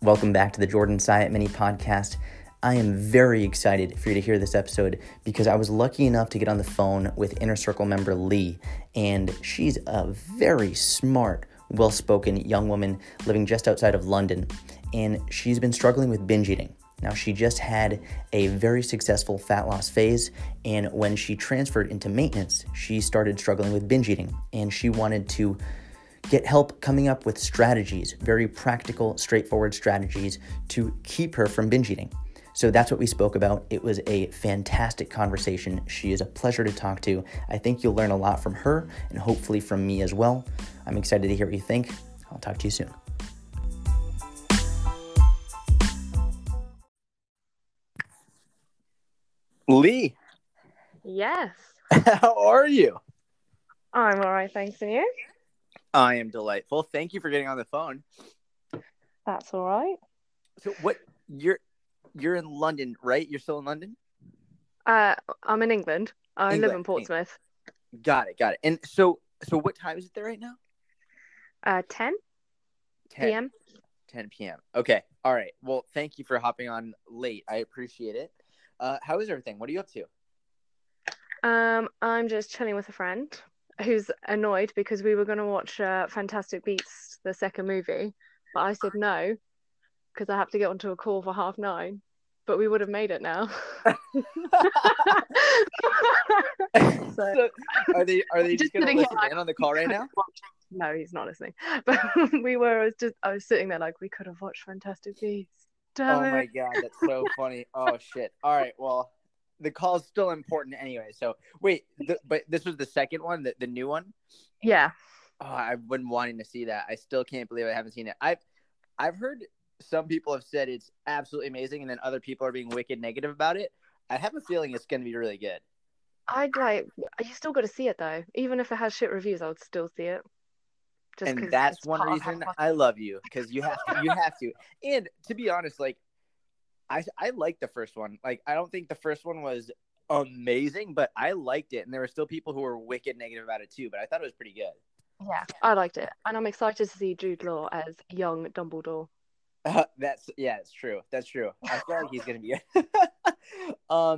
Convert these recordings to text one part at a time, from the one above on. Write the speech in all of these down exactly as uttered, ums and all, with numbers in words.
Welcome back to the Jordan Syatt Mini Podcast. I am very excited for you to hear this episode because I was lucky enough to get on the phone with Inner Circle member Lee, and she's a very smart, well-spoken young woman living just outside of London, and she's been struggling with binge eating. Now, she just had a very successful fat loss phase, and when she transferred into maintenance, she started struggling with binge eating, and she wanted to get help coming up with strategies, very practical, straightforward strategies to keep her from binge eating. So that's what we spoke about. It was a fantastic conversation. She is a pleasure to talk to. I think you'll learn a lot from her and hopefully from me as well. I'm excited to hear what you think. I'll talk to you soon. Lee, Yes. how are you? I'm all right, thanks. And you? I am delightful. Thank you for getting on the phone. That's all right. So what you're you're in London, right? You're still in London? Uh, I'm in England. I live England. in Portsmouth. Got it, got it. And so so what time is it there right now? Uh, ten ten p.m. ten p.m. Okay. All right. Well, thank you for hopping on late. I appreciate it. Uh, how is everything? What are you up to? Um, I'm just chilling with a friend who's annoyed because we were going to watch uh, Fantastic Beasts, the second movie, but I said no because I have to get onto a call for half nine. But we would have made it now. so, So- are they are they just, Just gonna sitting here listen like- in on the call right now? No, he's not listening. But we were I was just I was sitting there like we could have watched Fantastic Beasts. Damn Oh it. my god, that's so funny. Oh shit. All right, well, the call's still important anyway. So wait, th- but this was the second one, the, the new one? Yeah. Oh, I've been wanting to see that. I still can't believe I haven't seen it. I've I've heard some people have said it's absolutely amazing, and then other people are being wicked negative about it. I have a feeling it's going to be really good. I'd like you still got to see it though. Even if it has shit reviews, I would still see it. Just And 'cause that's it's one part of reason Harry Potter. I love you, because you have to. You have to. And to be honest, like I I liked the first one. Like I don't think the first one was amazing, but I liked it, and there were still people who were wicked negative about it too. But I thought it was pretty good. Yeah, I liked it, and I'm excited to see Jude Law as young Dumbledore. Uh, that's yeah, it's true. That's true. I feel like he's gonna be good. um,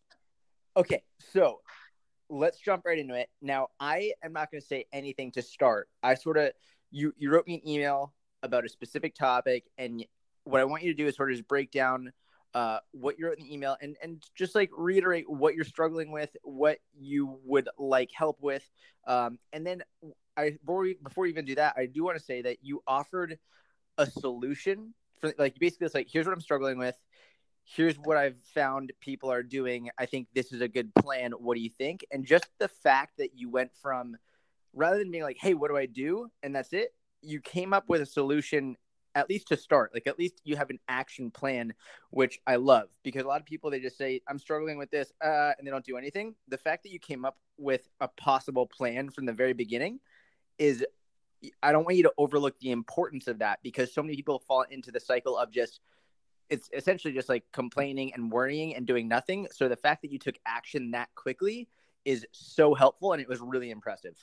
okay, so let's jump right into it. Now, I am not gonna say anything to start. I sort of you you wrote me an email about a specific topic, and what I want you to do is sort of just break down uh what you wrote in the email, and and just like reiterate what you're struggling with, what you would like help with, um, and then I before we, before we even do that, I do want to say that you offered a solution for, like, basically it's like, here's what I'm struggling with, here's what I've found people are doing, I think this is a good plan, what do you think? And just the fact that you went from, rather than being like, hey, what do I do, and that's it, you came up with a solution, at least to start. Like, at least you have an action plan, which I love, because a lot of people, they just say, I'm struggling with this, uh, and they don't do anything. The fact that you came up with a possible plan from the very beginning is, I don't want you to overlook the importance of that, because so many people fall into the cycle of just, it's essentially just like complaining and worrying and doing nothing. So the fact that you took action that quickly is so helpful, and it was really impressive.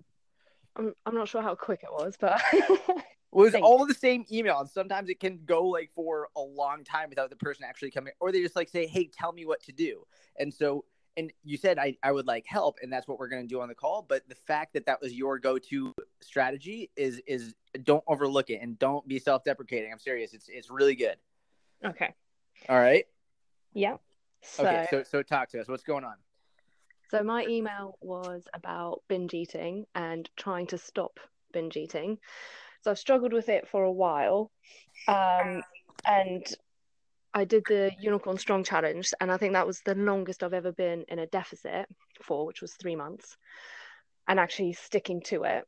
I'm I'm not sure how quick it was, but It was Thanks. all the same email, and sometimes it can go like for a long time without the person actually coming, or they just like say, hey, tell me what to do. And so, and you said I, I would like help, and that's what we're going to do on the call. But the fact that that was your go-to strategy is, is don't overlook it, and don't be self-deprecating. I'm serious. It's, it's really good. okay. All right. Yeah. So, Okay. So, so talk to us. What's going on? so my email was about binge eating and trying to stop binge eating. So I've struggled with it for a while, um, and I did the Unicorn Strong Challenge, and I think that was the longest I've ever been in a deficit for, which was three months, and actually sticking to it.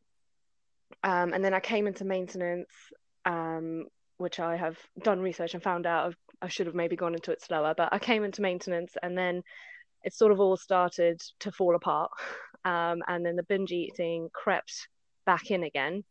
Um, and then I came into maintenance, um, which I have done research and found out I've, I should have maybe gone into it slower, but I came into maintenance, and then it sort of all started to fall apart. Um, and then the binge eating crept back in again.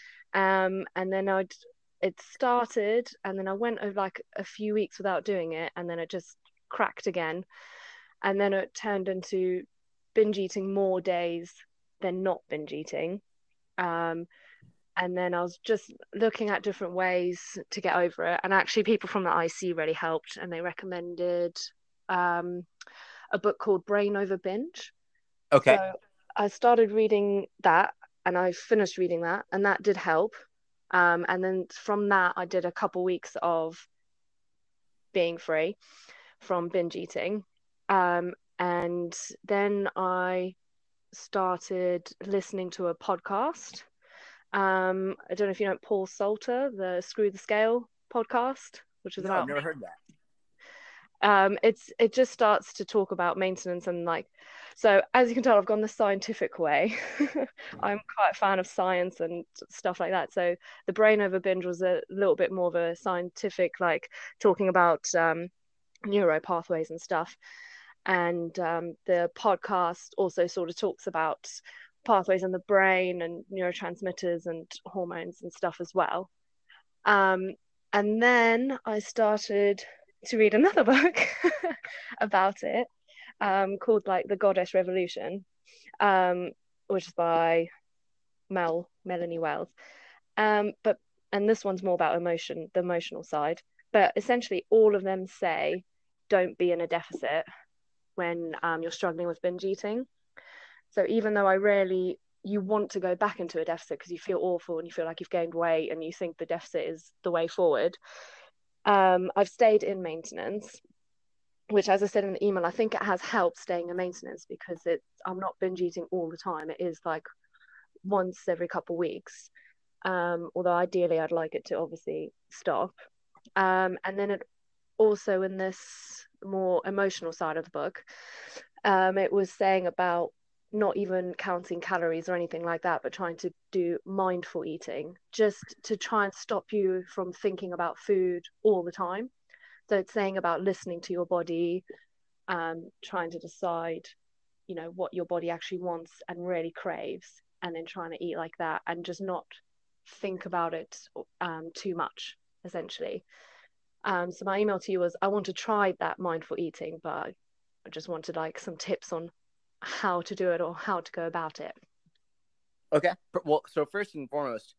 Um, and then I'd it started, and then I went over like a few weeks without doing it, and then it just cracked again, and then it turned into binge eating more days than not binge eating. Um, and then I was just looking at different ways to get over it. And actually, people from the I C really helped, and they recommended um, a book called Brain Over Binge. Okay. So I started reading that, and I finished reading that, and that did help. Um, and then from that, I did a couple weeks of being free from binge eating. Um, and then I started listening to a podcast. Um, I don't know if you know Paul Salter, the Screw the Scale podcast, which is No, I've about never heard that. um it's it just starts to talk about maintenance and like, so as you can tell, I've gone the scientific way. I'm quite a fan of science and stuff like that. So the Brain Over Binge was a little bit more of a scientific, like talking about um neuro pathways and stuff. And um, the podcast also sort of talks about pathways in the brain and neurotransmitters and hormones and stuff as well. Um, and then I started to read another book about it, um, called like The Goddess Revolution, um, which is by Mel Melanie Wells. Um, but and this one's more about emotion, the emotional side. But essentially, all of them say, don't be in a deficit when um, you're struggling with binge eating. So even though I rarely, you want to go back into a deficit because you feel awful and you feel like you've gained weight and you think the deficit is the way forward. Um, I've stayed in maintenance, which, as I said in the email, I think it has helped staying in maintenance because it's, I'm not binge eating all the time. It is like once every couple of weeks. Um, although ideally I'd like it to obviously stop. Um, and then it also, in this more emotional side of the book, um, it was saying about not even counting calories or anything like that, but trying to do mindful eating, just to try and stop you from thinking about food all the time. So it's saying about listening to your body, um, trying to decide, you know, what your body actually wants and really craves, and then trying to eat like that and just not think about it um, too much, essentially. Um, so my email to you was, I want to try that mindful eating, but I just wanted like some tips on how to do it or how to go about it. Okay. Well, so first and foremost,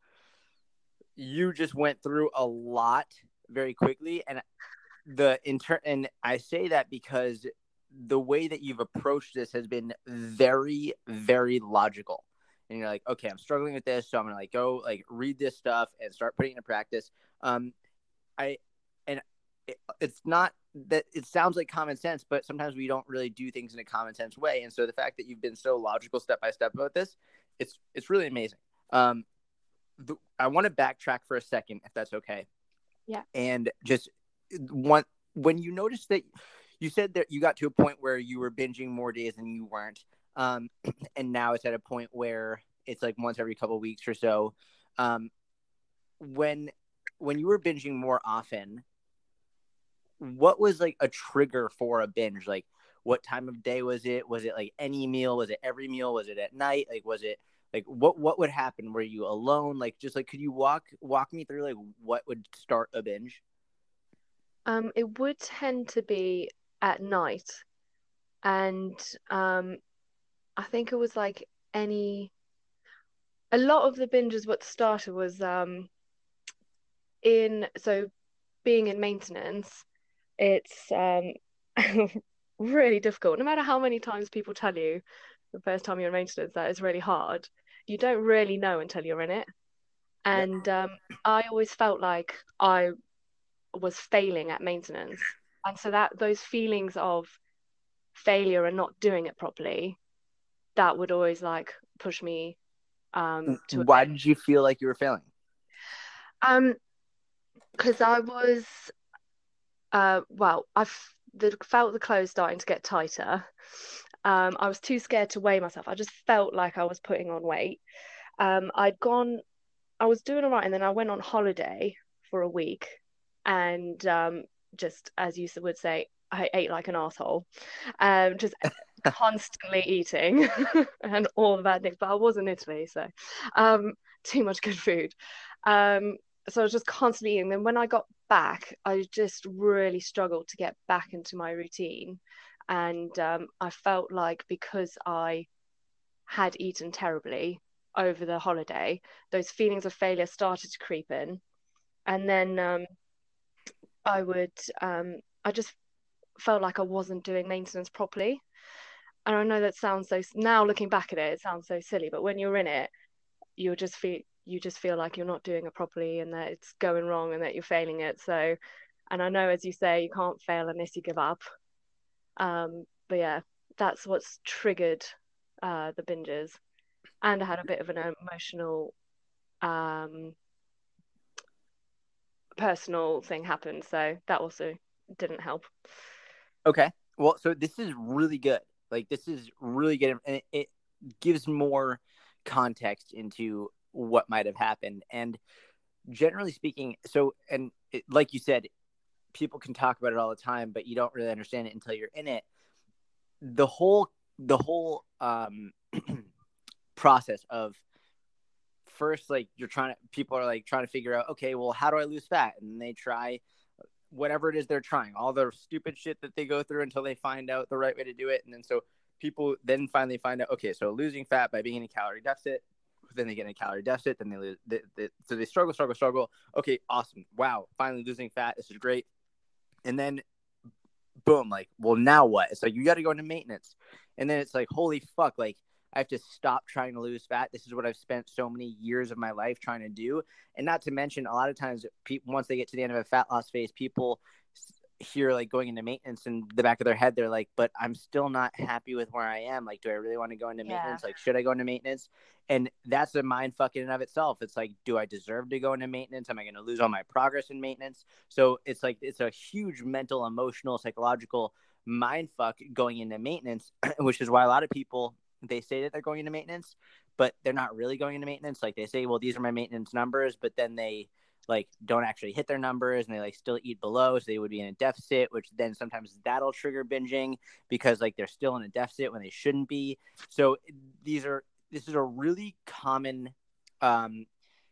you just went through a lot very quickly, and the inter- and I say that because the way that you've approached this has been very, very logical. And you're like, okay, I'm struggling with this, so I'm gonna like go like read this stuff and start putting it into practice. Um, I and it, it's not that it sounds like common sense, but sometimes we don't really do things in a common sense way. And so the fact that you've been so logical step by step about this, it's it's really amazing. Um, the, I want to backtrack for a second, if that's okay. Yeah. And just one, when you noticed that you said that you got to a point where you were binging more days than you weren't, um, and now it's at a point where it's like once every couple of weeks or so. Um, when when you were binging more often, what was like a trigger for a binge? Like, what time of day was it? Was it like any meal? Was it every meal? Was it at night? Like, was it like what what would happen? Were you alone? Like, just like, could you walk walk me through like what would start a binge? Um, it would tend to be at night, and um, I think it was like any. A lot of the binges, what started was um in so being in maintenance, it's um really difficult. No matter how many times people tell you the first time you're in maintenance that it's really hard, you don't really know until you're in it. Yep. And um, I always felt like I was failing at maintenance, and so that those feelings of failure and not doing it properly, that would always like push me um to a Why bit. did you feel like you were failing? Um, because I was uh well, I've the, felt the clothes starting to get tighter. Um, I was too scared to weigh myself. I just felt like I was putting on weight. Um, I'd gone, I was doing all right, and then I went on holiday for a week, and um, just as you would say, I ate like an asshole, um, just constantly eating and all the bad things. But I was in Italy, so um, too much good food. Um, so I was just constantly eating. Then when I got back, I just really struggled to get back into my routine, and um, I felt like because I had eaten terribly, over the holiday, those feelings of failure started to creep in. And then um, I would, um, I just felt like I wasn't doing maintenance properly. And I know that sounds so, now looking back at it, it sounds so silly, but when you're in it, you'll just feel, you just feel like you're not doing it properly and that it's going wrong and that you're failing it. So, and I know, as you say, you can't fail unless you give up. Um, but yeah, that's what's triggered uh, the binges. And I had a bit of an emotional, um, personal thing happen. So that also didn't help. Okay. Well, so this is really good. Like, this is really good. And it, it gives more context into what might have happened. And generally speaking, so, and it, like you said, people can talk about it all the time, but you don't really understand it until you're in it. The whole, the whole um, process of first, like, you're trying to, people are like trying to figure out, okay, well, how do I lose fat? And they try whatever it is they're trying, all the stupid shit that they go through until they find out the right way to do it. And then so people then finally find out, okay, so losing fat by being in a calorie deficit, then they get in a calorie deficit, then they lose, they, they, so they struggle, struggle, struggle. Okay, awesome. Wow, finally losing fat. This is great. And then boom, like, well, now what? It's like, you got to go into maintenance. And then it's like, holy fuck, like, I have to stop trying to lose fat. This is what I've spent so many years of my life trying to do. And not to mention, a lot of times, people, once they get to the end of a fat loss phase, people hear like going into maintenance in the back of their head. They're like, but I'm still not happy with where I am. Like, do I really want to go into Yeah. maintenance? Like, should I go into maintenance? And that's a mind fuck in and of itself. It's like, do I deserve to go into maintenance? Am I going to lose all my progress in maintenance? So it's like, it's a huge mental, emotional, psychological mind fuck going into maintenance, which is why a lot of people, they say that they're going into maintenance, but they're not really going into maintenance. Like, they say, well, these are my maintenance numbers, but then they like don't actually hit their numbers and they like still eat below. So they would be in a deficit, which then sometimes that'll trigger binging because like they're still in a deficit when they shouldn't be. So these are, this is a really common um,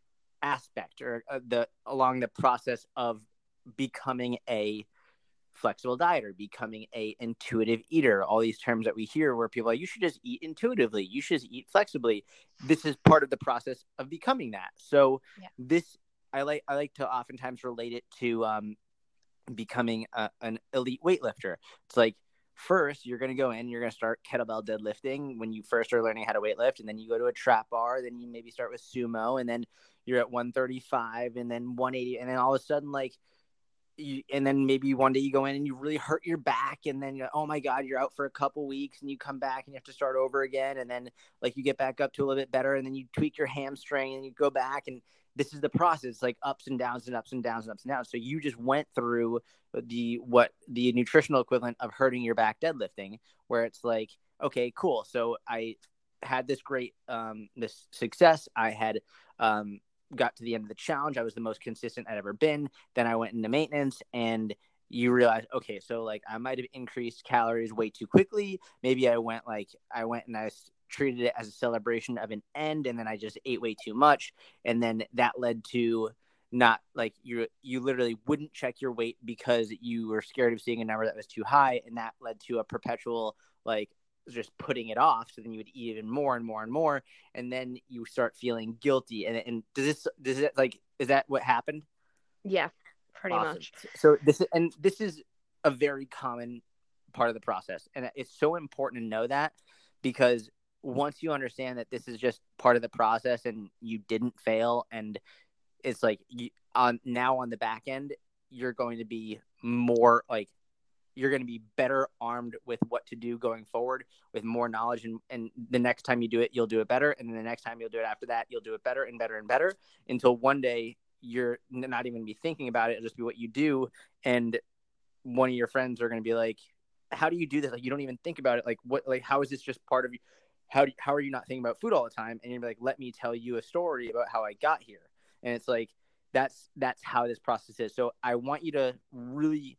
aspect or uh, the, along the process of becoming a flexible dieter, becoming a intuitive eater, all these terms that we hear where people are like, you should just eat intuitively, you should just eat flexibly. This is part of the process of becoming that. So yeah. this, I like, I like to oftentimes relate it to um, becoming a, an elite weightlifter. It's like, first you're going to go in, you're going to start kettlebell deadlifting when you first are learning how to weightlift. And then you go to a trap bar, then you maybe start with sumo, and then you're at one thirty-five and then one eighty. And then all of a sudden, like, You, and then maybe one day you go in and you really hurt your back, and then you're, oh my God, you're out for a couple weeks, and you come back and you have to start over again. And then like you get back up to a little bit better, and then you tweak your hamstring and you go back, and this is the process, like ups and downs and ups and downs and ups and downs. So you just went through the, what the nutritional equivalent of hurting your back deadlifting, where it's like, okay, cool. So I had this great, um, this success. I had, um, got to the end of the challenge. I was the most consistent I'd ever been. Then I went into maintenance, and you realize, okay, so like I might have increased calories way too quickly. Maybe I went like, I went and I treated it as a celebration of an end, and then I just ate way too much. And then that led to not like you, you literally wouldn't check your weight because you were scared of seeing a number that was too high. And that led to a perpetual, like, just putting it off. So then you would eat even more and more and more. And then you start feeling guilty. And, and does this, does it like, is that what happened? Yeah, pretty awesome. much. So this, and this is a very common part of the process. And it's so important to know that, because once you understand that this is just part of the process and you didn't fail, and it's like you, on now on the back end, you're going to be more like, you're going to be better armed with what to do going forward, with more knowledge. And, and the next time you do it, you'll do it better. And then the next time you'll do it after that, you'll do it better and better and better, until one day you're not even be thinking about it. It'll just be what you do. And one of your friends are going to be like, how do you do this? Like, you don't even think about it. Like, what, like, how is this just part of you? How do, how are you not thinking about food all the time? And you're like, let me tell you a story about how I got here. And it's like, that's, that's how this process is. So I want you to really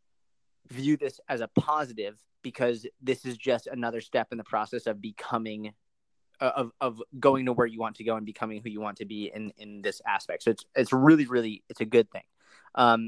view this as a positive, because this is just another step in the process of becoming, uh, of, of going to where you want to go and becoming who you want to be in, in this aspect. So it's, it's really, really, it's a good thing. Um,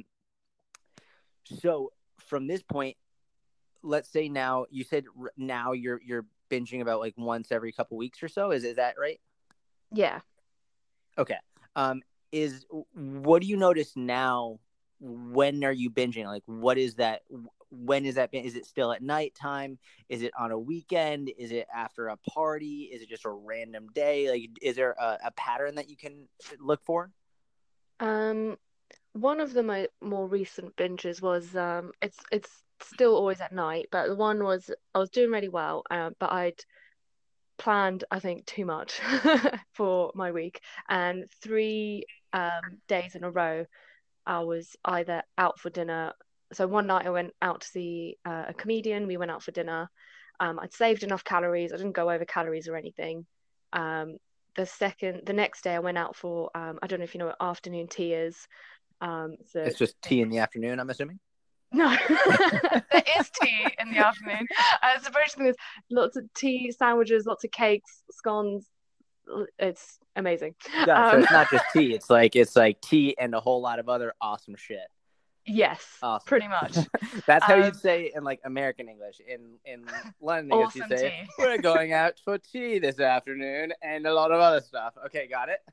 so from this point, let's say now, you said now you're, you're binging about like once every couple weeks or so. Is, is that right? Yeah. Okay. Um, is what do you notice now? When are you binging? Like, what is that? When is that? Is it still at nighttime? Is it on a weekend? Is it after a party? Is it just a random day? Like, is there a, a pattern that you can look for? Um, one of the mo more recent binges was um, it's it's still always at night, but the one was I was doing really well, um, but I'd planned I think too much for my week, and three um days in a row I was either out for dinner. So one night I went out to see uh, a comedian. We went out for dinner. Um, I'd saved enough calories. I didn't go over calories or anything. Um, the second, the next day I went out for um, I don't know if you know what afternoon tea is. Um, so It's just tea in the afternoon, I'm assuming. no, there is tea in the afternoon. Uh, so basically, there's lots of tea, sandwiches, lots of cakes, scones. It's amazing. Yeah, so Um, it's not just tea. It's like it's like tea and a whole lot of other awesome shit. yes, Awesome. pretty much. That's how Um, you'd say in like American English. In in London, I guess you'd awesome say tea. we're going out for tea this afternoon and a lot of other stuff. Okay, got it.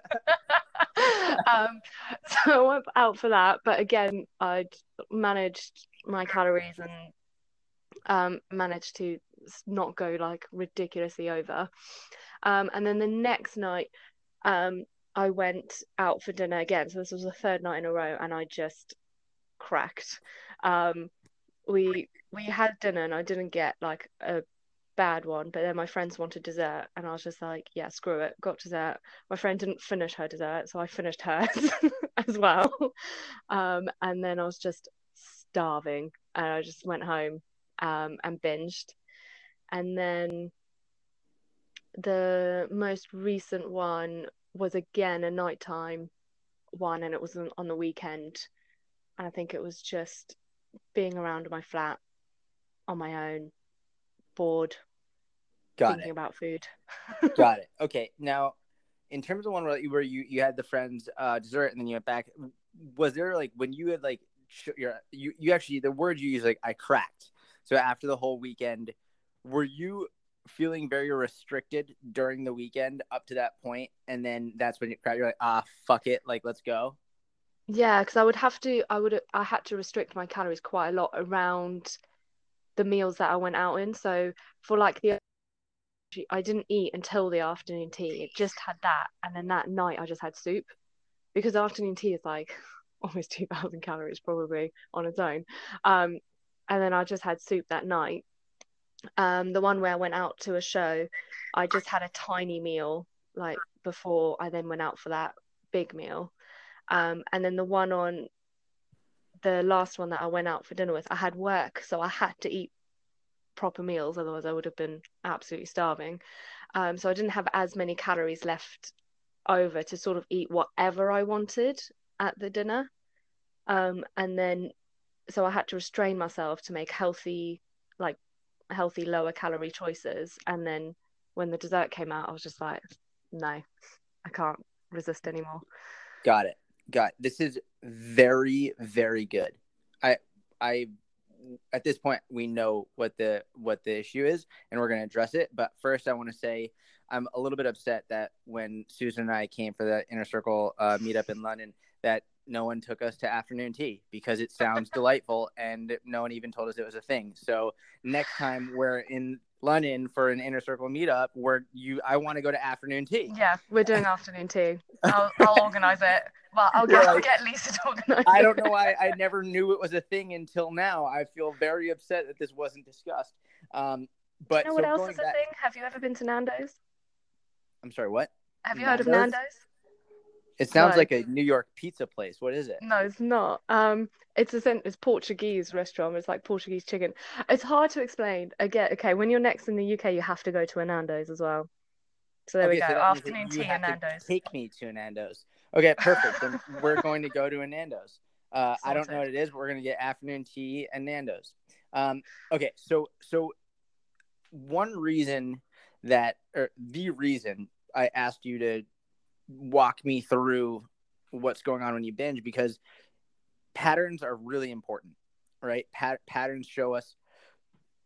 um, so I went out for that, but again, I'd managed my calories and um, managed to s- not go like ridiculously over. Um, and then the next night, um, I went out for dinner again. So this was the third night in a row, and I just cracked. Um, we we had dinner, and I didn't get like a bad one, but then my friends wanted dessert, and I was just like, yeah, screw it, got dessert. My friend didn't finish her dessert, so I finished hers as well. Um, and then I was just starving, and I just went home um, and binged. And then the most recent one was again a nighttime one, and it was on on the weekend. And I think it was just being around my flat on my own, bored, Got thinking it. about food. Got it. Okay. Now, in terms of one where you where you, you had the friends uh, dessert and then you went back, was there like when you had like sh- your you you actually the word you used like I cracked. So after the whole weekend, were you feeling very restricted during the weekend up to that point, and then that's when you cracked? You're like, ah, fuck it, like let's go. Yeah, because I would have to, I would, I had to restrict my calories quite a lot around the meals that I went out in. So for like the, I didn't eat until the afternoon tea. It just had that, and then that night I just had soup because afternoon tea is like almost two thousand calories probably on its own. Um, and then I just had soup that night. Um, the one where I went out to a show, I just had a tiny meal like before I then went out for that big meal. Um, and then the one on the last one that I went out for dinner with, I had work, so I had to eat proper meals, otherwise I would have been absolutely starving. Um, so I didn't have as many calories left over to sort of eat whatever I wanted at the dinner. Um, and then so I had to restrain myself to make healthy, like healthy lower calorie choices. And then when the dessert came out, I was just like, no, I can't resist anymore. Got it. Got it. This is very, very good. I, I, at this point, we know what the what the issue is, and we're going to address it. But first, I want to say I'm a little bit upset that when Susan and I came for the Inner Circle uh, meetup in London, that no one took us to afternoon tea because it sounds delightful, and no one even told us it was a thing. So next time we're in London for an Inner Circle meetup, where you, I want to go to afternoon tea. Yeah, we're doing afternoon tea. I'll I'll organize it. Well, I'll You're get I'll like, get Lisa to organize I it. don't know why I never knew it was a thing until now. I feel very upset that this wasn't discussed. Um, but Do you know so what else going is a back, thing? Have you ever been to Nando's? I'm sorry, what? Have you heard of Nando's? Nando's? It sounds No, like a New York pizza place. What is it? no, it's not. Um, it's a cent- it's Portuguese restaurant. It's like Portuguese chicken. It's hard to explain. Again, okay, when you're next in the U K, you have to go to a Nando's as well. So there we Okay, go. so that means that Afternoon you tea and have to Nando's. take me to a Nando's. Okay, perfect. Then we're going to go to a Nando's. Uh, I don't know what Sorted. it is, but we're going to get afternoon tea and Nando's. Um, okay, so so one reason that, or the reason I asked you to walk me through what's going on when you binge, because patterns are really important, right? Pat- patterns show us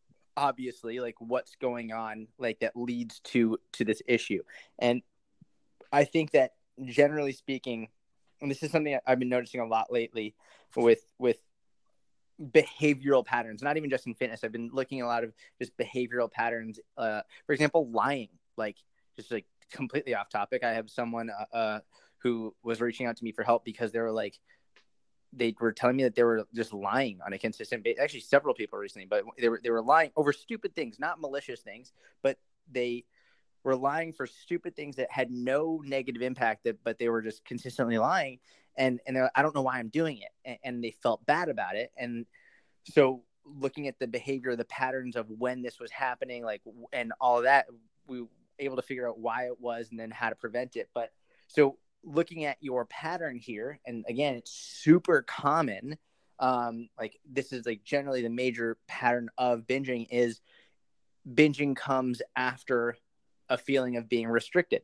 obviously like what's going on, like that leads to to this issue. And I think that generally speaking, and this is something I've been noticing a lot lately with with behavioral patterns, not even just in fitness. I've been looking at a lot of just behavioral patterns. Uh, for example, lying, like just like completely off topic. I have someone uh, uh, who was reaching out to me for help because they were like, they were telling me that they were just lying on a consistent basis. Actually, several people recently, but they were, they were lying over stupid things, not malicious things, but they were lying for stupid things that had no negative impact, that, but they were just consistently lying. And, and I don't know why I'm doing it. And, and they felt bad about it. And so looking at the behavior, the patterns of when this was happening, like, and all of that, we were able to figure out why it was and then how to prevent it. But so looking at your pattern here, and again, it's super common. Um, like this is like generally the major pattern of binging is binging comes after a feeling of being restricted.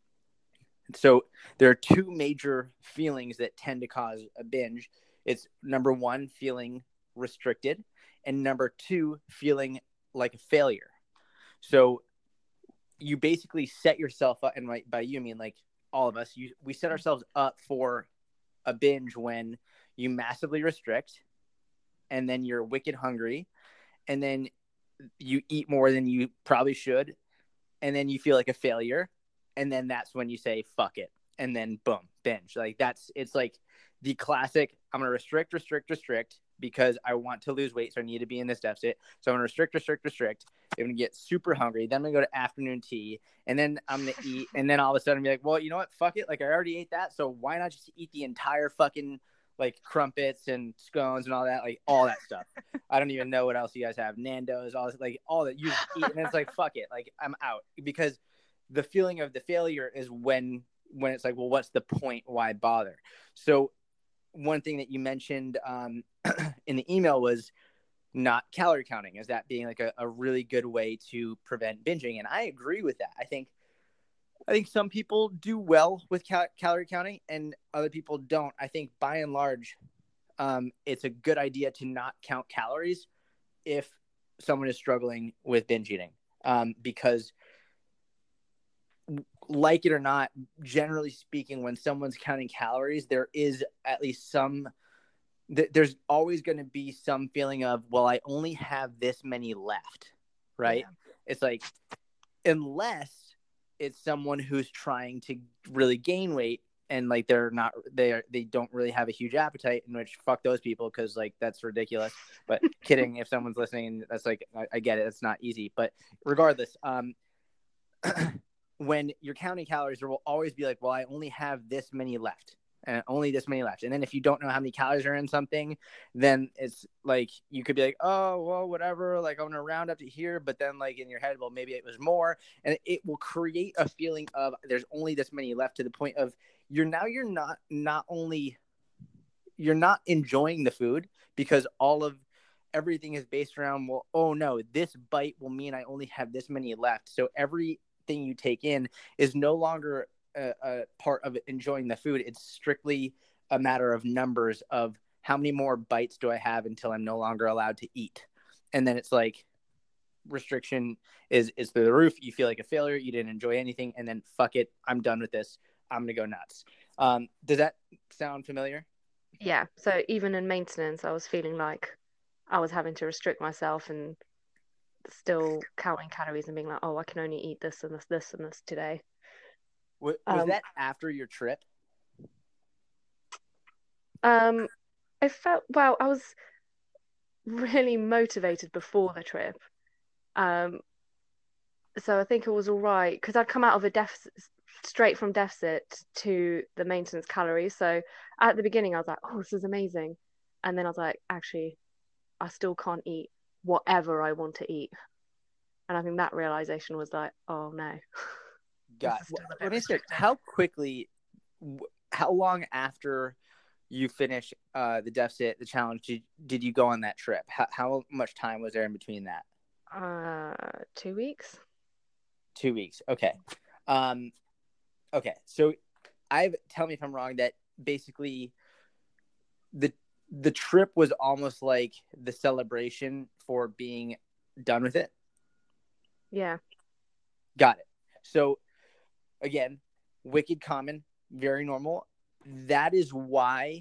So there are two major feelings that tend to cause a binge. It's number one, feeling restricted, and number two, feeling like a failure. So you basically set yourself up, and by you I mean like all of us, you we set ourselves up for a binge when you massively restrict, and then you're wicked hungry, and then you eat more than you probably should, and then you feel like a failure, and then that's when you say fuck it, and then boom, binge. Like that's it's like the classic, I'm gonna restrict restrict restrict because I want to lose weight, so I need to be in this deficit, so I'm gonna restrict restrict restrict I'm gonna get super hungry, then I'm gonna go to afternoon tea, and then I'm gonna eat, and then all of a sudden be like, well, you know what, fuck it, like I already ate that, so why not just eat the entire fucking like crumpets and scones and all that, like all that stuff. I don't even know what else you guys have. Nando's, all this, like all that you eat, and it's like, fuck it, like I'm out. Because the feeling of the failure is when when it's like, well, what's the point? Why bother? So one thing that you mentioned um, in the email was not calorie counting, as that being like a, a really good way to prevent binging. And I agree with that. I think I think some people do well with cal- calorie counting and other people don't. I think by and large, um, it's a good idea to not count calories if someone is struggling with binge eating, um, because like it or not, generally speaking, when someone's counting calories, there is at least some, th- there's always going to be some feeling of, well, I only have this many left, right? Yeah. It's like, unless it's someone who's trying to really gain weight and like they're not, they are, they don't really have a huge appetite, in which fuck those people, because like that's ridiculous. But kidding, if someone's listening, that's like, I, I get it, it's not easy. But regardless, um, when you're counting calories, there will always be like, well, I only have this many left, and only this many left. And then if you don't know how many calories are in something, then it's like, you could be like, oh, well, whatever, like I'm going to round up to here. But then like in your head, well, maybe it was more. And it will create a feeling of there's only this many left, to the point of you're now you're not, not only you're not enjoying the food, because all of everything is based around, well, oh no, this bite will mean I only have this many left. So every thing you take in is no longer a, a part of enjoying the food. It's strictly a matter of numbers of how many more bites do I have until I'm no longer allowed to eat. And then it's like restriction is is through the roof. You feel like a failure. You didn't enjoy anything, and then fuck it, I'm done with this. I'm gonna go nuts. Um, does that sound familiar? Yeah. So even in maintenance, I was feeling like I was having to restrict myself and still counting calories and being like, oh, I can only eat this and this, this and this today. Was, was um, that after your trip? Um, I felt, well, I was really motivated before the trip. Um, so I think it was all right, because I'd come out of a deficit, straight from deficit to the maintenance calories. So at the beginning, I was like, oh, this is amazing. And then I was like, actually, I still can't eat whatever I want to eat. And I think that realization was like, oh no. God, well, let me say, how quickly, how long after you finish uh, the deficit, the challenge, did, did you go on that trip? How, how much time was there in between that? Uh, two weeks. Two weeks. Okay. Um, okay. So I've, tell me if I'm wrong, that basically the, the trip was almost like the celebration for being done with it. Yeah. Got it. So again, wicked common, very normal. That is why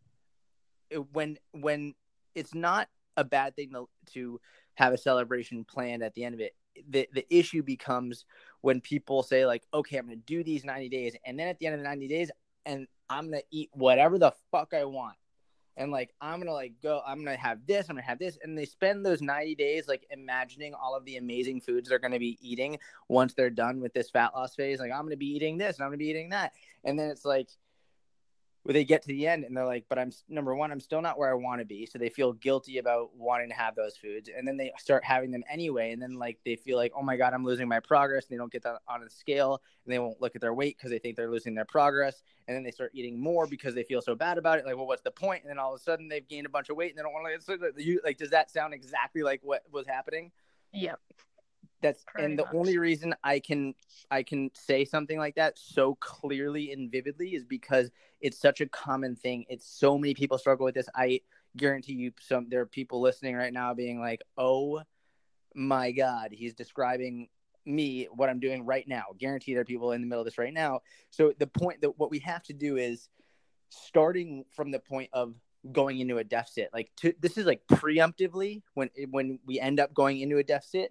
it, when when it's not a bad thing to, to have a celebration planned at the end of it. The the issue becomes when people say like, okay, I'm going to do these ninety days. And then at the end of the ninety days, and I'm going to eat whatever the fuck I want. And like, I'm going to like go, I'm going to have this, I'm going to have this. And they spend those ninety days, like imagining all of the amazing foods they're going to be eating once they're done with this fat loss phase. Like, I'm going to be eating this and I'm going to be eating that. And then it's like, where they get to the end and they're like, but I'm number one, I'm still not where I want to be. So they feel guilty about wanting to have those foods. And then they start having them anyway. And then like, they feel like, oh my God, I'm losing my progress. And they don't get that on the scale and they won't look at their weight because they think they're losing their progress. And then they start eating more because they feel so bad about it. Like, well, what's the point? And then all of a sudden they've gained a bunch of weight and they don't want to like, you, like, does that sound exactly like what was happening? Yep. That's Pretty and the much. only reason I can I can say something like that so clearly and vividly is because it's such a common thing. It's so many people struggle with this. I guarantee you some there are people listening right now being like, "Oh my God, he's describing me, what I'm doing right now." Guarantee there are people in the middle of this right now. So the point that what we have to do is starting from the point of going into a deficit. Like to, this is like preemptively when when we end up going into a deficit.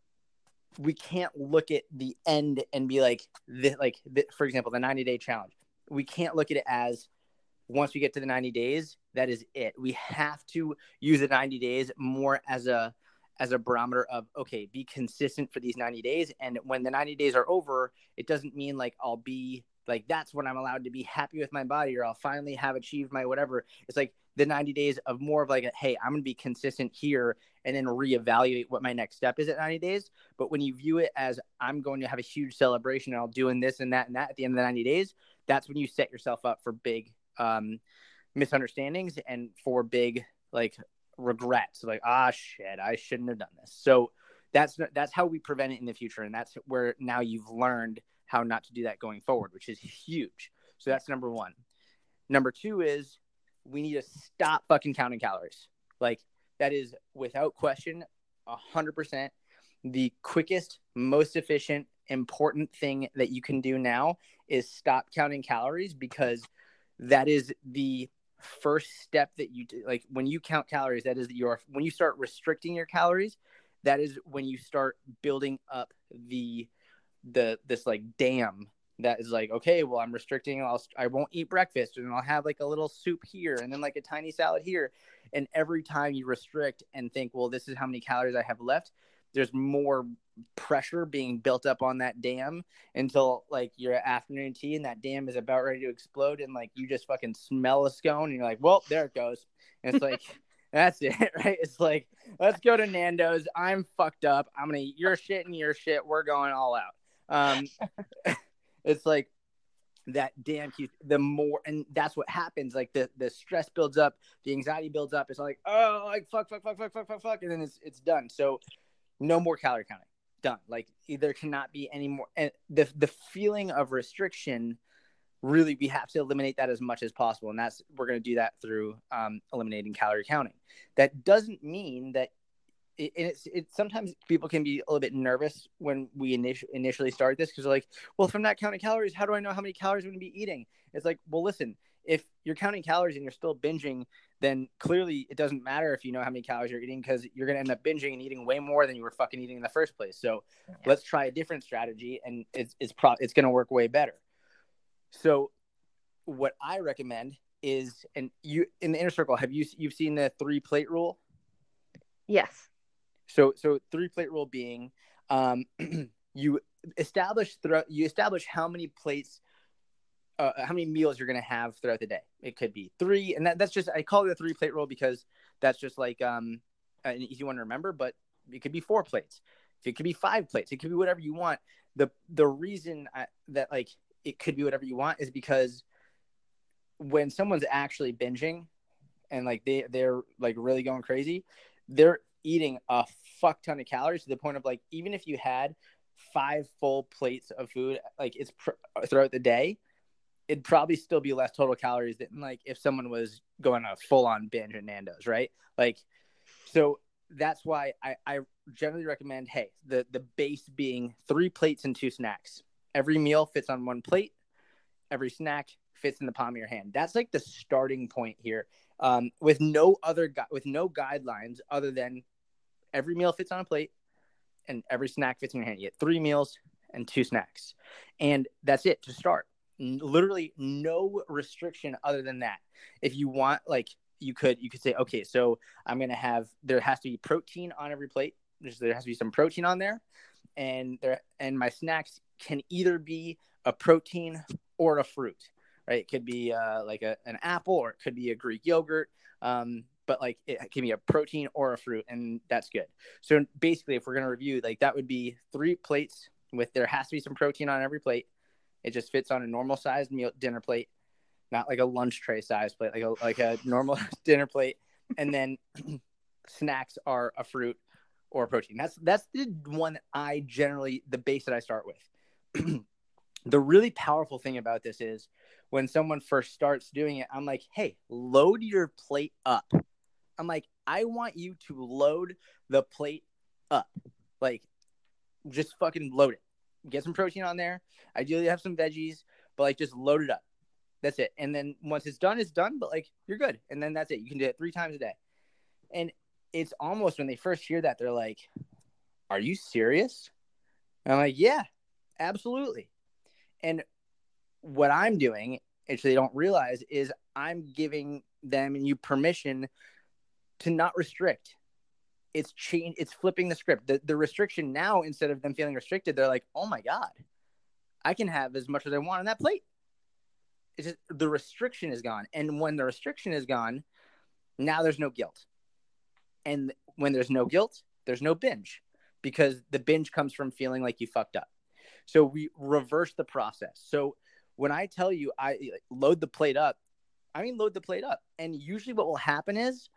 We can't look at the end and be like, this, like the, for example, the ninety day challenge. We can't look at it as once we get to the ninety days, that is it. We have to use the ninety days more as a as a barometer of, okay, be consistent for these ninety days. And when the ninety days are over, it doesn't mean like I'll be like, that's when I'm allowed to be happy with my body or I'll finally have achieved my whatever. It's like the ninety days of more of like, a, hey, I'm going to be consistent here and then reevaluate what my next step is at ninety days. But when you view it as I'm going to have a huge celebration and I'll doing this and that and that at the end of the ninety days, that's when you set yourself up for big um, misunderstandings and for big like regrets. Like, ah, shit, I shouldn't have done this. So that's that's how we prevent it in the future. And that's where now you've learned how not to do that going forward, which is huge. So that's number one. Number two is we need to stop fucking counting calories. Like that is without question, a hundred percent the quickest, most efficient, important thing that you can do now is stop counting calories, because that is the first step that you do. Like when you count calories, that is your, when you start restricting your calories, that is when you start building up the, the, this like dam that is like, okay, well, I'm restricting. I'll, I won't eat breakfast and I'll have like a little soup here and then like a tiny salad here. And every time you restrict and think, well, this is how many calories I have left, there's more pressure being built up on that dam until like your afternoon tea and that dam is about ready to explode. And like, you just fucking smell a scone and you're like, well, there it goes. And it's like, that's it, right? It's like, let's go to Nando's. I'm fucked up. I'm going to eat your shit and your shit. We're going all out. Um, it's like that damn keeps the more, and that's what happens. Like the, the stress builds up, the anxiety builds up. It's like, oh, like fuck, fuck, fuck, fuck, fuck, fuck, fuck. And then it's, it's done. So no more calorie counting. Done. Like there cannot be any more. And the, the feeling of restriction, really, we have to eliminate that as much as possible. And that's, we're going to do that through um, eliminating calorie counting. That doesn't mean that it, it's, it, sometimes people can be a little bit nervous when we init- initially start this, because they're like, well, if I'm not counting calories, how do I know how many calories I'm going to be eating? It's like, well, listen, if you're counting calories and you're still binging, then clearly it doesn't matter if you know how many calories you're eating, because you're going to end up binging and eating way more than you were fucking eating in the first place. So yeah. Let's try a different strategy, and it's it's pro- it's going to work way better. So what I recommend is, and you in the inner circle, have you you've seen the three plate rule? Yes. So so three plate rule being, um, you establish throughout you establish how many plates. Uh, how many meals you're going to have throughout the day. It could be three. And that, that's just, I call it a three plate rule because that's just like um, an easy one to remember, but it could be four plates. It could be five plates. It could be whatever you want. The, the reason I, that like it could be whatever you want is because when someone's actually binging and like they, they're like really going crazy, they're eating a fuck ton of calories to the point of like, even if you had five full plates of food, like it's pr- throughout the day, it'd probably still be less total calories than like if someone was going a full on binge at Nando's, right? Like, so that's why I, I generally recommend, hey, the, the base being three plates and two snacks. Every meal fits on one plate. every snack fits in the palm of your hand. That's like the starting point here, um, with no other gu- with no guidelines other than every meal fits on a plate and every snack fits in your hand. You get three meals and two snacks, and that's it to start. N- literally no restriction other than that. If you want, like, you could you could say, okay, so I'm gonna have there has to be protein on every plate. There's, there has to be some protein on there, and there and my snacks can either be a protein or a fruit, right? It could be uh, like a, an apple, or it could be a Greek yogurt. Um, but like it can be a protein or a fruit, and that's good. So basically, if we're going to review, like that would be three plates with, there has to be some protein on every plate. It just fits on a normal sized meal dinner plate, not like a lunch tray size plate, like a, like a normal dinner plate. And then snacks are a fruit or a protein. That's, that's the one that I generally, the base that I start with. The really powerful thing about this is when someone first starts doing it, I'm like, hey, load your plate up. I'm like, I want you to load the plate up. Like, just fucking load it. Get some protein on there. Ideally, have some veggies, but like, just load it up. That's it. And then once it's done, it's done, but like, you're good. And then that's it. You can do it three times a day. And it's almost, when they first hear that, they're like, are you serious? And I'm like, yeah, absolutely. And what I'm doing, which they don't realize, is I'm giving them and you permission to not restrict. It's change. It's flipping the script. The, the restriction now, instead of them feeling restricted, they're like, oh my God, I can have as much as I want on that plate. It's just the restriction is gone. And when the restriction is gone, now there's no guilt. And when there's no guilt, there's no binge, because the binge comes from feeling like you fucked up. So we reverse the process. So when I tell you I like, load the plate up, I mean load the plate up. And usually what will happen is,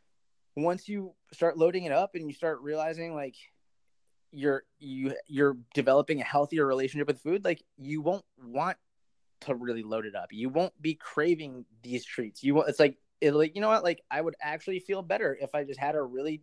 once you start loading it up and you start realizing like you're you you're developing a healthier relationship with food, like you won't want to really load it up. You won't be craving these treats. You want, it's like it like you know what, like I would actually feel better if I just had a really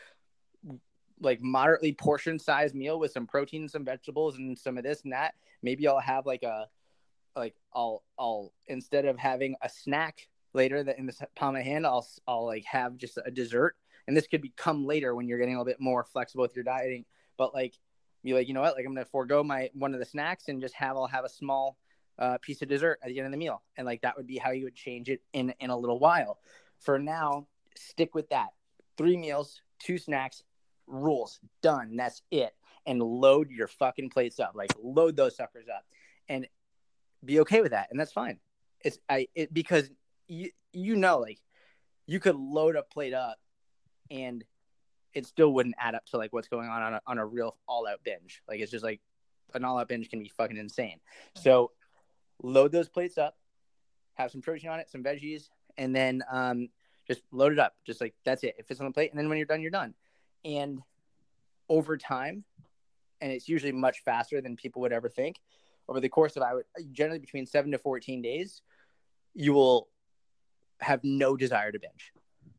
like moderately portion sized meal with some protein, some vegetables, and some of this and that. Maybe I'll have like a like I'll I'll instead of having a snack later that in the palm of my hand, I'll I'll like have just a dessert. And this could become later when you're getting a little bit more flexible with your dieting. But like be like, you know what, like I'm gonna forego my one of the snacks and just have I'll have a small uh, piece of dessert at the end of the meal. And like that would be how you would change it in in a little while. For now, stick with that. Three meals, two snacks, rules, done. That's it. And load your fucking plates up. Like load those suckers up. And be okay with that. And that's fine. It's I it because you you know, like you could load a plate up and it still wouldn't add up to like what's going on on a, on a real all out binge. Like it's just like an all out binge can be fucking insane. So load those plates up, have some protein on it, some veggies, and then um, just load it up. Just like that's it. It fits on the plate, and then when you're done, you're done. And over time, and it's usually much faster than people would ever think. Over the course of I would generally between seven to fourteen days, you will have no desire to binge.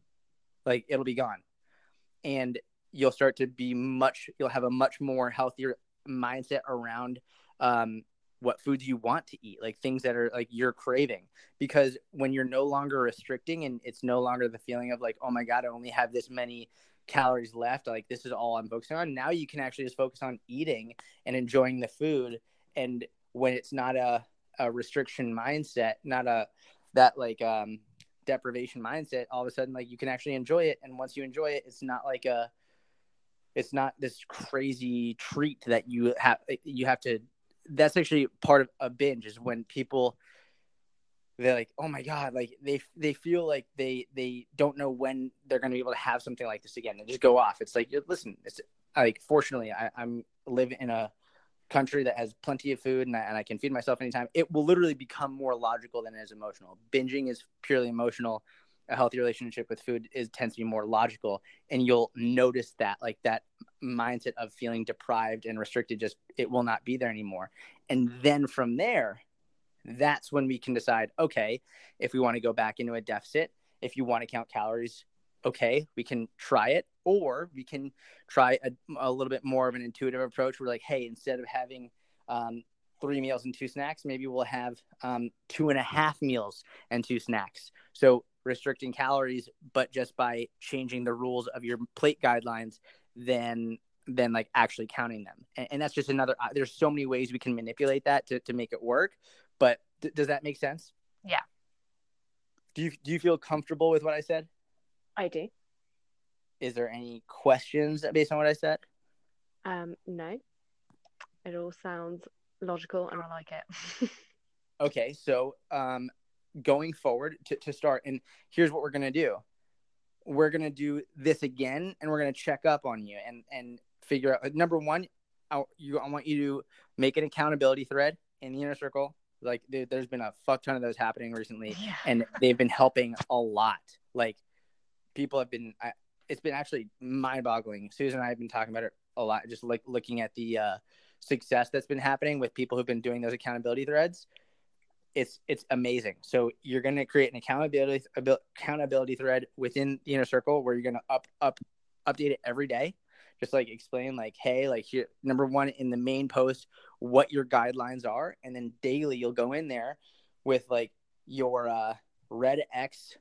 Like it'll be gone. And you'll start to be much, you'll have a much more healthier mindset around um, what foods you want to eat, like things that are like you're craving. Because when you're no longer restricting and it's no longer the feeling of like, oh my God, I only have this many calories left. Like this is all I'm focusing on. Now you can actually just focus on eating and enjoying the food. And when it's not a, a restriction mindset, not a, that like, um, deprivation mindset, all of a sudden like you can actually enjoy it. And once you enjoy it, it's not like a it's not this crazy treat that you have you have to that's actually part of a binge, is when people they're like, oh my God, like they they feel like they they don't know when they're going to be able to have something like this again and just go off. It's like, listen, it's like fortunately I, I'm live in a country that has plenty of food and I, and I can feed myself anytime. It will literally become more logical than it is emotional. Binging is purely emotional. A healthy relationship with food is tends to be more logical, and you'll notice that like that mindset of feeling deprived and restricted, just it will not be there anymore. And then from there, that's when we can decide, okay, if we want to go back into a deficit, if you want to count calories, okay, we can try it. Or we can try a, a little bit more of an intuitive approach. We're like, hey, instead of having um, three meals and two snacks, maybe we'll have um, two and a half meals and two snacks. So restricting calories, but just by changing the rules of your plate guidelines, then than like actually counting them. And, and that's just another, uh, there's so many ways we can manipulate that to, to make it work. But th- does that make sense? Yeah. Do you, do you feel comfortable with what I said? I do. Is there any questions based on what I said? Um, no, it all sounds logical and I like it. Okay. So, um, going forward to, to start, and here's what we're going to do. We're going to do this again, and we're going to check up on you and, and figure out, number one, I, you, I want you to make an accountability thread in the Inner Circle. Like there, there's been a fuck ton of those happening recently, Yeah. and they've been helping a lot. Like people have been, I, it's been actually mind boggling. Susan and I have been talking about it a lot, just like looking at the uh, success that's been happening with people who've been doing those accountability threads. It's it's amazing. So you're going to create an accountability accountability thread within the Inner Circle where you're going to up up update it every day. Just like explain like, hey, like here, number one in the main post, what your guidelines are, and then daily you'll go in there with like your uh, red X,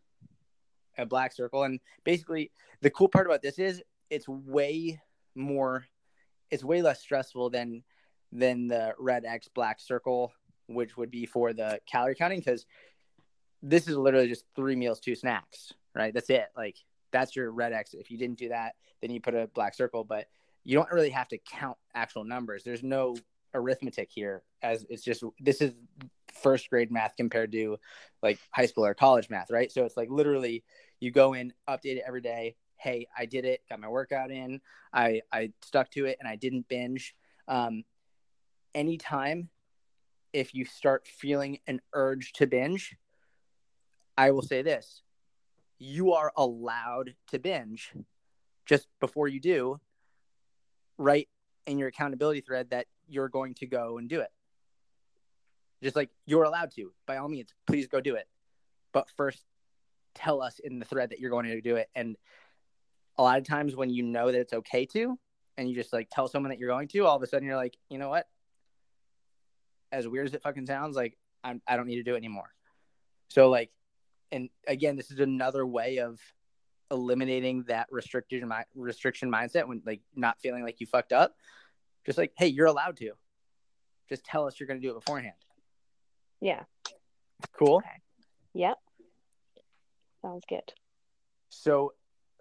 a black circle, and basically the cool part about this is it's way more, it's way less stressful than than the red X black circle, which would be for the calorie counting, because this is literally just three meals, two snacks, right? That's it. Like that's your red X. If you didn't do that, then you put a black circle, but you don't really have to count actual numbers. There's no arithmetic here, as it's just, this is first grade math compared to like high school or college math, right? So it's like literally you go in, update it every day. Hey, I did it, got my workout in. I, I stuck to it and I didn't binge. Um, anytime if you start feeling an urge to binge, I will say this, you are allowed to binge. Just before you do, write in your accountability thread that you're going to go and do it. Just like you're allowed to, by all means, please go do it. But first tell us in the thread that you're going to do it. And a lot of times when you know that it's okay to, and you just like tell someone that you're going to, all of a sudden you're like, you know what? As weird as it fucking sounds, like I'm, I don't need to do it anymore. So like, and again, this is another way of eliminating that restriction restriction mindset when like not feeling like you fucked up. Just like, hey, you're allowed to. Just tell us you're going to do it beforehand. Yeah. Cool. Okay. Yep. Sounds good. So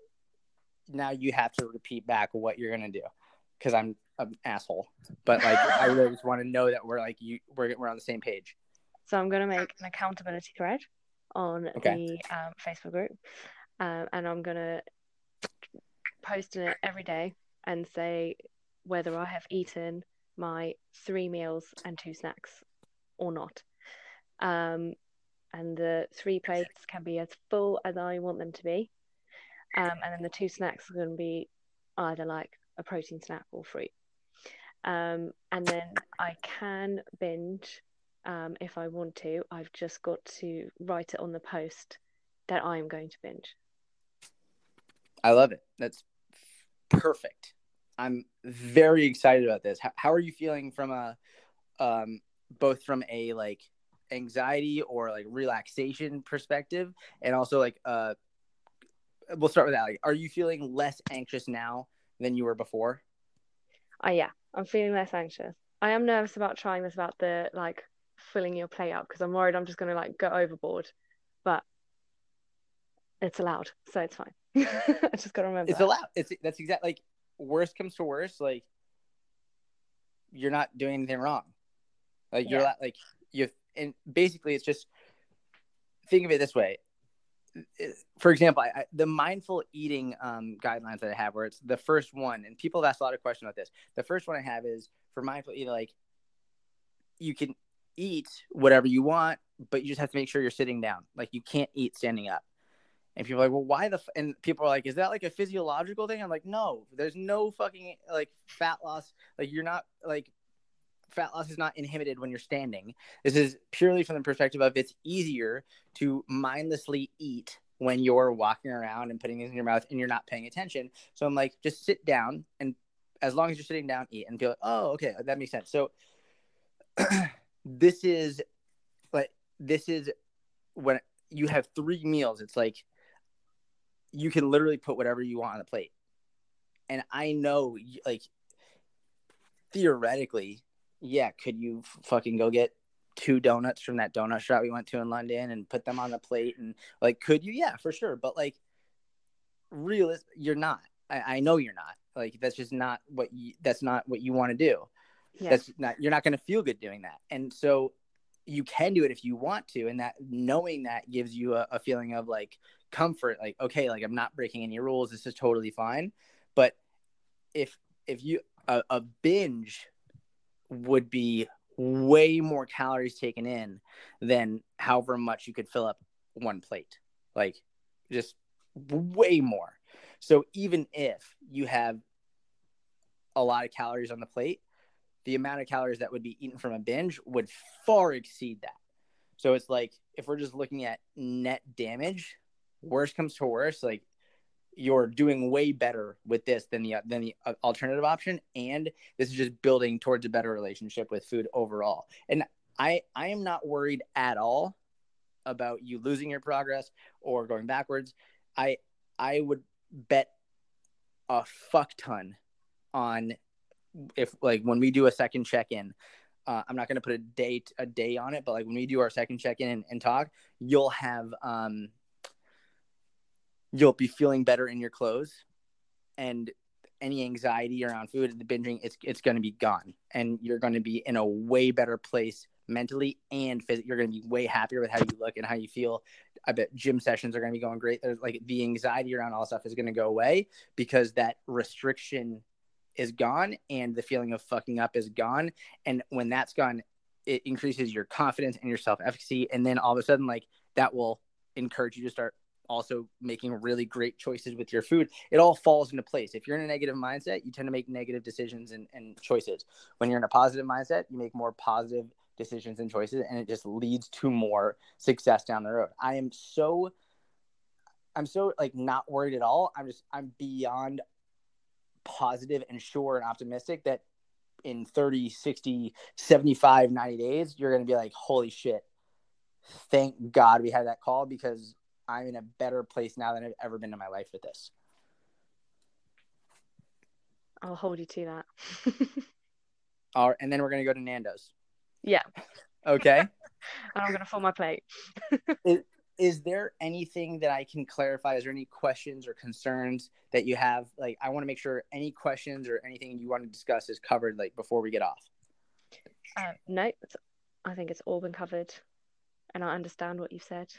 now you have to repeat back what you're going to do, because I'm an asshole. But like, I really just want to know that we're like you we're we're on the same page. So I'm going to make an accountability thread on Okay. the um, Facebook group. Um, and I'm going to post in it every day and say whether I have eaten my three meals and two snacks or not. Um, and the three plates can be as full as I want them to be. Um, and then the two snacks are going to be either like a protein snack or fruit. Um, and then I can binge um, if I want to. I've just got to write it on the post that I'm going to binge. I love it. That's perfect. I'm very excited about this. How, how are you feeling from a, um, both from a like anxiety or like relaxation perspective, and also like, uh, we'll start with that. Like, are you feeling less anxious now than you were before? Oh yeah, I'm feeling less anxious. I am nervous about trying this about the like filling your plate up, because I'm worried I'm just going to like go overboard, but it's allowed, so it's fine. I just got to remember it's that. allowed. It's that's exactly like worst comes to worst. Like you're not doing anything wrong. Like you're Yeah. allowed, like you, and basically it's just, think of it this way. For example, I, I, the mindful eating um, guidelines that I have, where it's the first one, and people have asked a lot of questions about this. The first one I have is for mindful eating, like you can eat whatever you want, but you just have to make sure you're sitting down. Like you can't eat standing up. And people are like, well, why the, f-? and people are like, is that like a physiological thing? I'm like, no, there's no fucking like fat loss. Like you're not like, fat loss is not inhibited when you're standing. This is purely from the perspective of it's easier to mindlessly eat when you're walking around and putting things in your mouth and you're not paying attention. So I'm like, just sit down, and as long as you're sitting down, eat, and be like, oh, okay, that makes sense. So this is like this is when you have three meals. It's like you can literally put whatever you want on the plate. And I know, like, theoretically, yeah, could you f- fucking go get two donuts from that donut shop we went to in London and put them on the plate? And, like, could you? Yeah, for sure. But, like, realist, you're not. I, I know you're not. Like, that's just not what you, that's not what you want to do. Yeah. That's not, you're not going to feel good doing that. And so you can do it if you want to. And that knowing that gives you a, a feeling of like comfort, like, okay, like I'm not breaking any rules. This is totally fine. But if, if you, a, a binge would be way more calories taken in than however much you could fill up one plate, like just way more. So even if you have a lot of calories on the plate, the amount of calories that would be eaten from a binge would far exceed that. So it's like, if we're just looking at net damage, worst comes to worst, like you're doing way better with this than the, than the alternative option. And this is just building towards a better relationship with food overall. And I, I am not worried at all about you losing your progress or going backwards. I, I would bet a fuck ton on if, like, when we do a second check-in, uh, I'm not going to put a date, a day on it, but like when we do our second check-in and, and talk, you'll have, um, you'll be feeling better in your clothes, and any anxiety around food, the binging, it's, it's going to be gone, and you're going to be in a way better place mentally and physically. You're going to be way happier with how you look and how you feel. I bet gym sessions are going to be going great. There's like the anxiety around all stuff is going to go away because that restriction is gone and the feeling of fucking up is gone. And when that's gone, it increases your confidence and your self-efficacy. And then all of a sudden, like, that will encourage you to start also making really great choices with your food. It all falls into place. If you're in a negative mindset, you tend to make negative decisions and, and choices. When you're in a positive mindset, you make more positive decisions and choices, and it just leads to more success down the road. I am so, I'm so like not worried at all. I'm just, I'm beyond positive and sure and optimistic that in thirty, sixty, seventy-five, ninety days, you're going to be like, holy shit, thank God we had that call, because I'm in a better place now than I've ever been in my life with this. I'll hold you to that. All right, and then we're going to go to Nando's. Yeah. Okay. And I'm going to fill my plate. is, is there anything that I can clarify? Is there any questions or concerns that you have? Like, I want to make sure any questions or anything you want to discuss is covered, like, before we get off. Uh, no, I think it's all been covered, and I understand what you've said.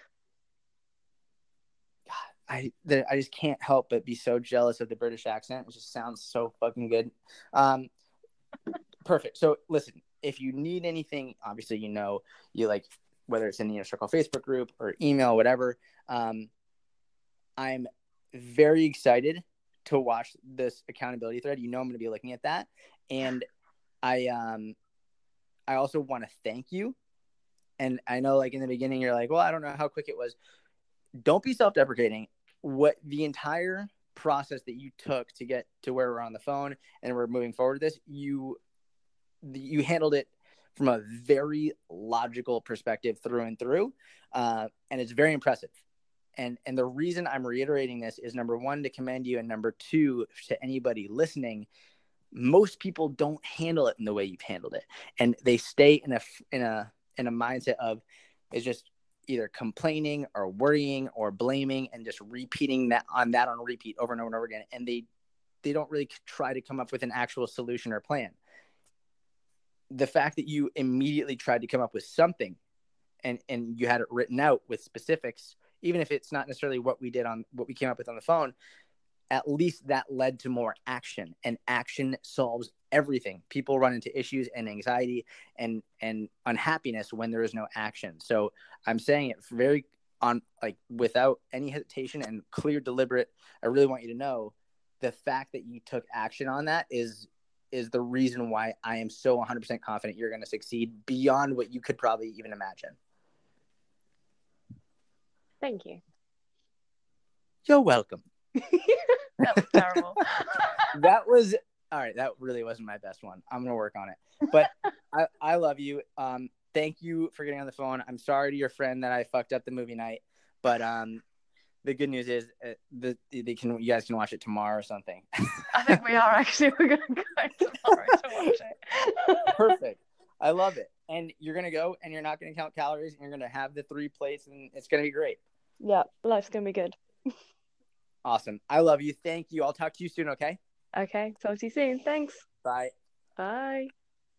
God, I the, I just can't help but be so jealous of the British accent. It just sounds so fucking good. Um, perfect. So listen, if you need anything, obviously, you know, you like, whether it's in the Inner Circle Facebook group or email, whatever. Um, I'm very excited to watch this accountability thread. You know, I'm going to be looking at that. And I, um, I also want to thank you. And I know, like, in the beginning, you're like, well, I don't know how quick it was. Don't be self-deprecating. What the entire process that you took to get to where we're on the phone and we're moving forward with this, you, you handled it from a very logical perspective through and through. Uh, and it's very impressive. And, and the reason I'm reiterating this is, number one, to commend you. And number two, to anybody listening, most people don't handle it in the way you've handled it. And they stay in a, in a, in a mindset of, it's just either complaining or worrying or blaming and just repeating that on that on repeat over and over and over again. And they, they don't really try to come up with an actual solution or plan. The fact that you immediately tried to come up with something and, and you had it written out with specifics, even if it's not necessarily what we did on what we came up with on the phone, at least that led to more action, and action solves everything. People run into issues and anxiety and, and unhappiness when there is no action. So I'm saying it very on, like, without any hesitation and clear, deliberate. I really want you to know the fact that you took action on that is, is the reason why I am so one hundred percent confident you're going to succeed beyond what you could probably even imagine. Thank you. You're welcome. That was terrible. That was All right, that really wasn't my best one. I'm gonna work on it. But I, I love you. Um, thank you for getting on the phone. I'm sorry to your friend that I fucked up the movie night, but um, the good news is uh, the they can you guys can watch it tomorrow or something. I think we are actually. We're gonna go tomorrow to watch it. Perfect. I love it. And you're gonna go and you're not gonna count calories and you're gonna have the three plates and it's gonna be great. Yeah, life's gonna be good. Awesome. I love you. Thank you. I'll talk to you soon. Okay. Okay, talk to you soon. Thanks. Bye. Bye.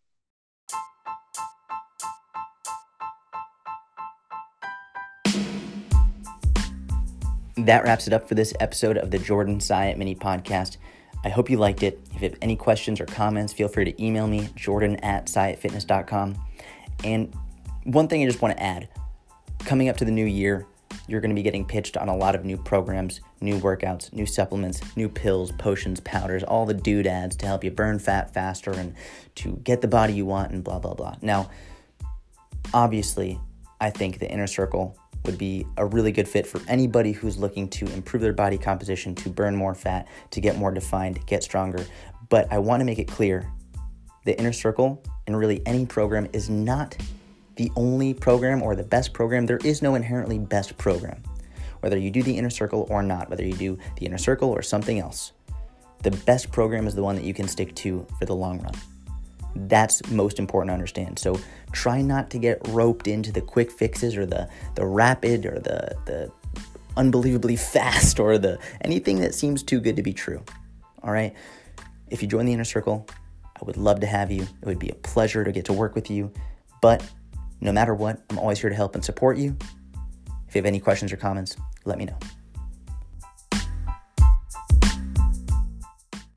That wraps it up for this episode of the Jordan Syatt Mini Podcast. I hope you liked it. If you have any questions or comments, feel free to email me, jordan at syatt fitness dot com. And one thing I just want to add, coming up to the new year, you're going to be getting pitched on a lot of new programs, new workouts, new supplements, new pills, potions, powders, all the doodads to help you burn fat faster and to get the body you want and blah, blah, blah. Now, obviously, I think the Inner Circle would be a really good fit for anybody who's looking to improve their body composition, to burn more fat, to get more defined, get stronger. But I want to make it clear, the Inner Circle and really any program is not the only program or the best program. There is no inherently best program. Whether you do the Inner Circle or not, whether you do the Inner Circle or something else, the best program is the one that you can stick to for the long run. That's most important to understand. So try not to get roped into the quick fixes or the, the rapid or the, the unbelievably fast or the anything that seems too good to be true. All right? If you join the Inner Circle, I would love to have you. It would be a pleasure to get to work with you. But no matter what, I'm always here to help and support you. If you have any questions or comments, let me know.